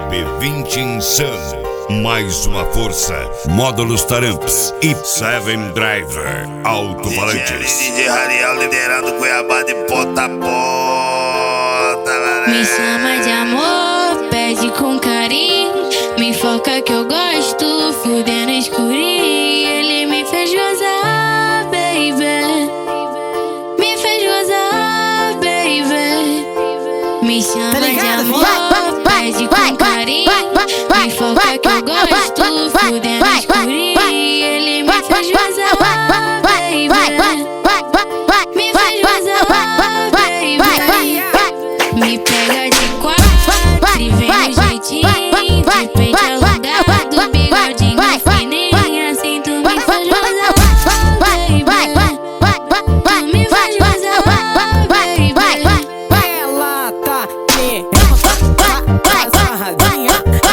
RB20 Insano. Mais uma força. Módulos Taramps e Seven Driver Alto-Falantes. DJ Rariel liderando Cuiabá de ponta a ponta. Me chama de amor, pede com carinho. Me foca que eu gosto, fudendo escurinho. Ele me fez gozar, baby. Me fez gozar, baby. Me chama de amor, pede com carinho. Me foca que eu gosto, fudendo escurinho. Ele me fez gozar, baby. Me fez gozar, baby. Me pega de quatro e vem no jeitinho, de peito alongado, bigodinho fininho, assim tu me faz gozar, baby. Tu me faz gozar, baby. Ela tá querendo tá sarradinha,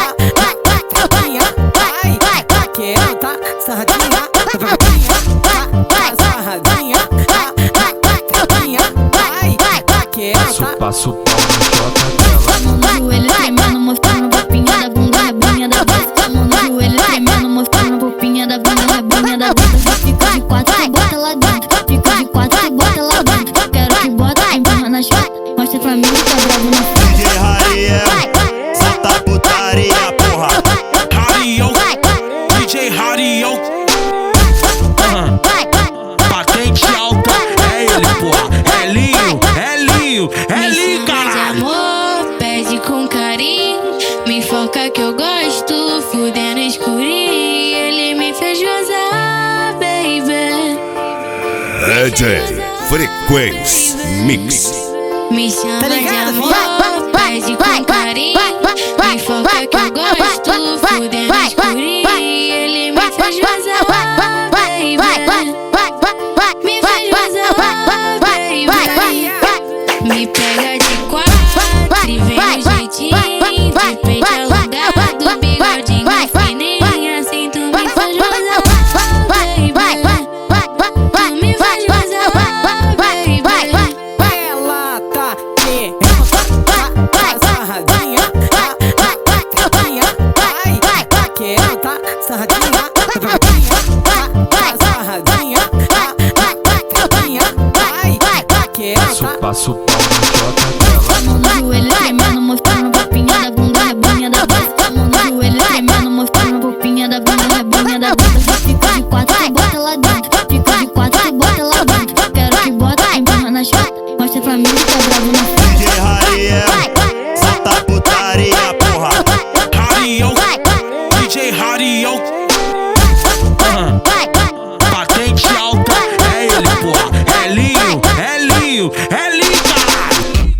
vai, querendo tá sarradinha, sarradinha, vai, querendo Passo o pau no chota dela. Mão no joelho tremendo, mostrando a popinha da bunda, rebinha da bunda. Mão no joelho tremendo, mostrando a popinha da bunda, rebinha da bunda. Fica de quatro e bota lá dentro, fica de quatro e bota lá dentro. Quero que bota, empurra na chota, mostra pra mim que tá bravo na frente. DJ Rariel, solta putaria, porra. Rariel, DJ Rariel. Patente alta, é ele, porra. É Linho, é Linho, é Linho, De caralho. amor, pede com carinho. Me foca que eu gosto, fudendo escurinho. Ele me fez gozar, baby. DJ Frequência Mix. Me chama de amor, pede com carinho. Me foca que eu gosto, fudendo escurinho. Ele me fez gozar, baby. Me fez gozar, baby. Me pega de quatro e vem no jeitinho, de peito alongado, bigodinho fininho, assim tu me faz gozar, baby. Tu me faz gozar, baby. ela tá querendo tá sarradinha, vai, querendo tá sarradinha, sarradinha, vai, querendo Passo